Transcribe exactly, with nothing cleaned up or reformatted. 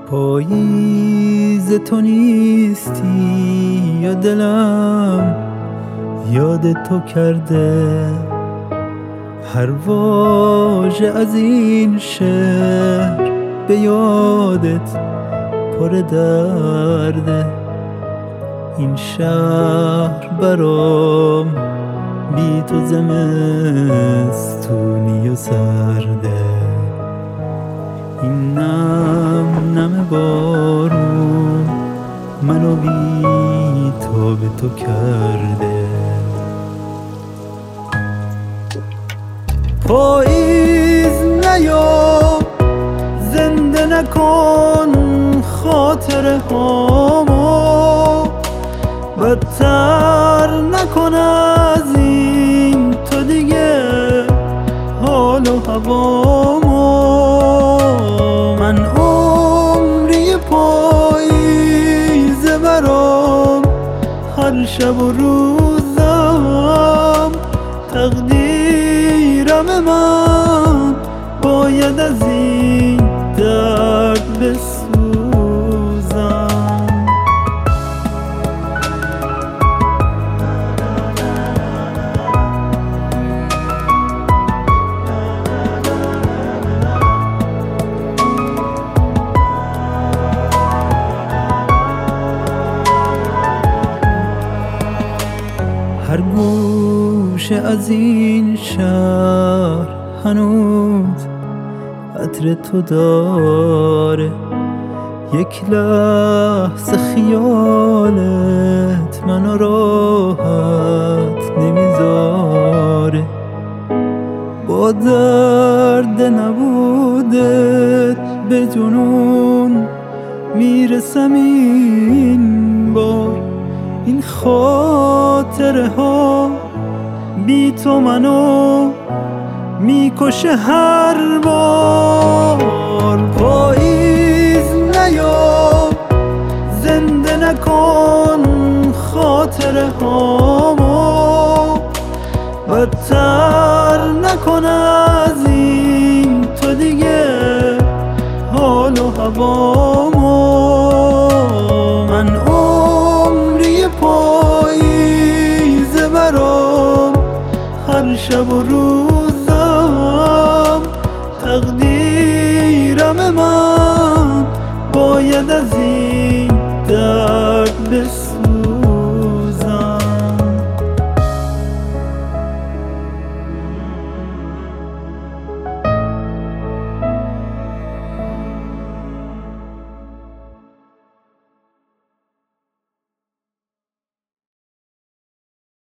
پاییز تو نیستی یا دلم یاد تو کرده، هر واژه از این شعر به یادت پر درده. این شهر برام بی تو زمستونی و سرده، این نم نم بارون منو بی تو به تو کرده. پاییز نیا زنده نکن خاطره هامو، بدتر نکن از این تو دیگه حال و هوامو. من عمری پاییزه برام، هر شب و روزم تقدیرم من باید از این درد بسوزم. هر گوشه از این شهر هنوز عطر تو داره، یک لحظه خیالت منو راحت نمیذاره. با درد نبودت به جنون میرسم این بار، این خاطره ها بی تو منو میکشه هر بار. پاییز نیا زنده نکن خاطره هامو، بدتر نکن از این تو دیگه حال و هوامو. من عمری پاییزه برام، هر شب و روزم تقدیر